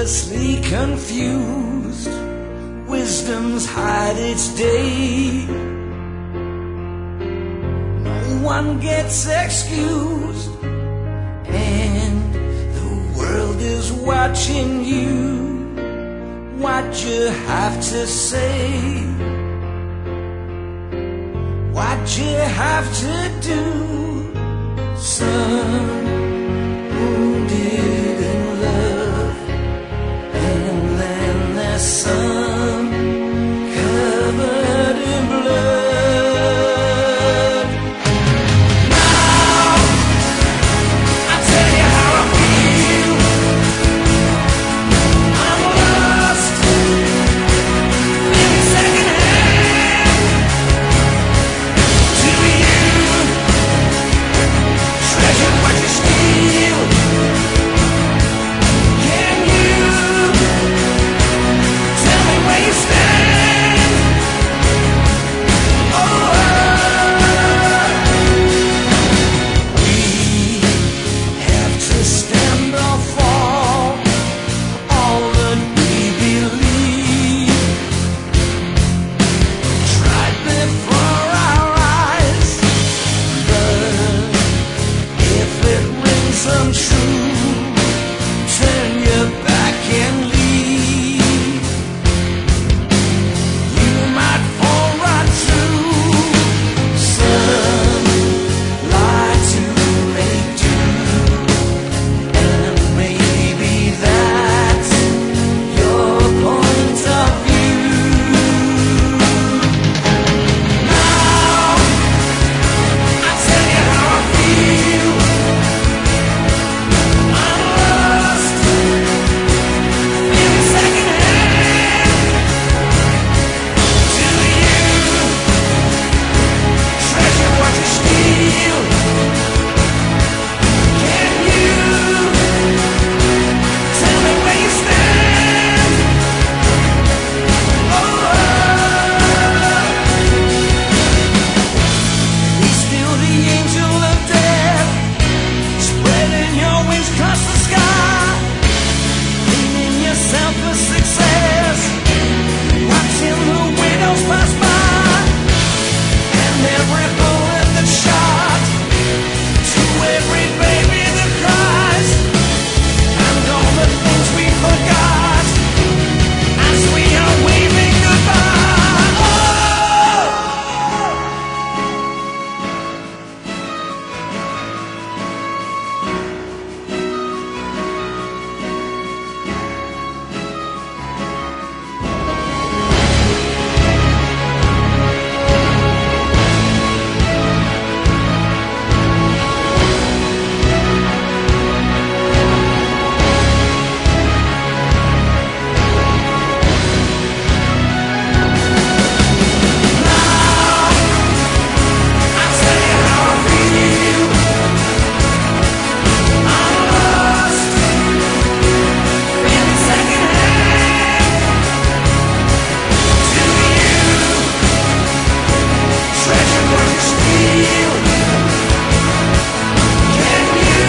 hopelessly confused. Wisdom's had its day. No one gets excused, and the world is watching you. What you have to say, what you have to do. Son, wounded in love, and then there's some covered in blood. Now, I tell you how I feel. I'm lost, feeling secondhand. To you, treasure what you steal. Can you tell me where you stand? Oh, we have to stand or fall. All that we believe, tried before our eyes, but if it rings untrue, turn your back and leave. You might fall right through. Some lie to make do, and maybe that's your point of view. Now, I tell you how I feel. I'm lost, feeling secondhand. To you, treasure what you steal. Can you tell me where you stand? Oh, we still the angel of death, spreading your wings across the sky, leaving yourself for success, watching the widows pass by, and every bullet that's shot, to every baby that cries, and all the things we forgot as we are waving goodbye. Oh! I tell you how I feel. I'm lost, feeling secondhand. To you, treasure what you steal. Can you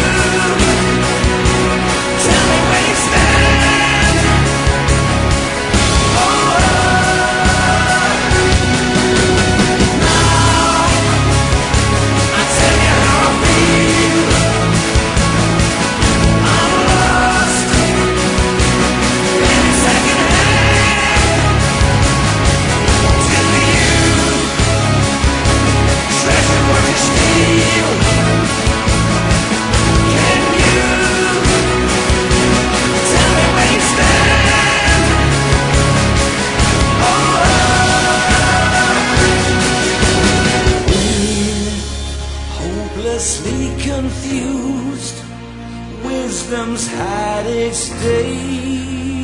tell me where you stand? Oh, now, I tell you how I feel. I'm lost, feeling secondhand. To you, treasure what you steal. Can you tell me where you stand? Oh, we're hopelessly confused. Wisdom's had its day.